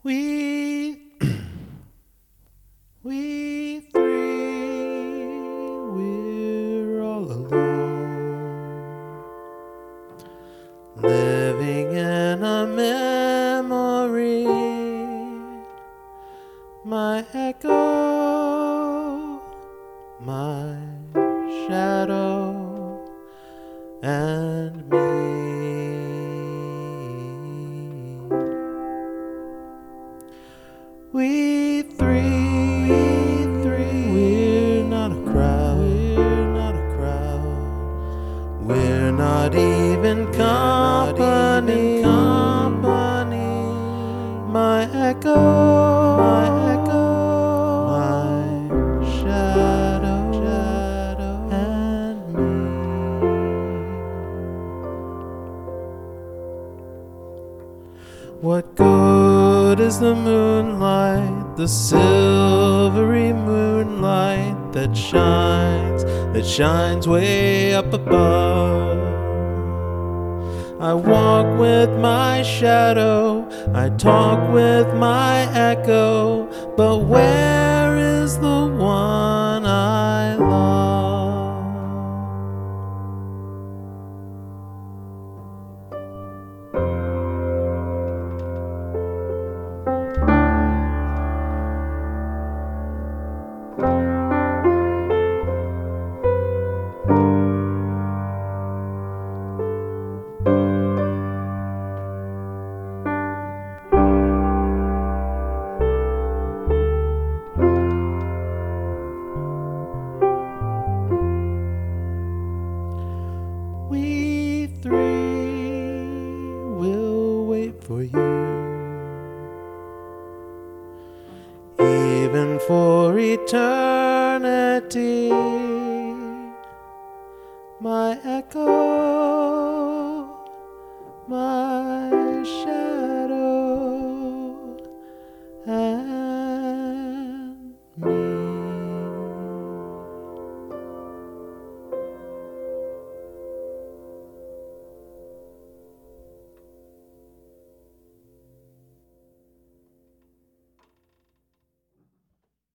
We, we three, we're all alone, living in a memory. My echo, my shadow, and me. We three, we're not a crowd, we're not even company, my echo, my shadow, and me. What good is the moonlight, the silvery moonlight that shines way up above? I walk with my shadow, I talk with my echo, but where is the one I love? We three will wait for you, even for eternity. My echo, my shadow.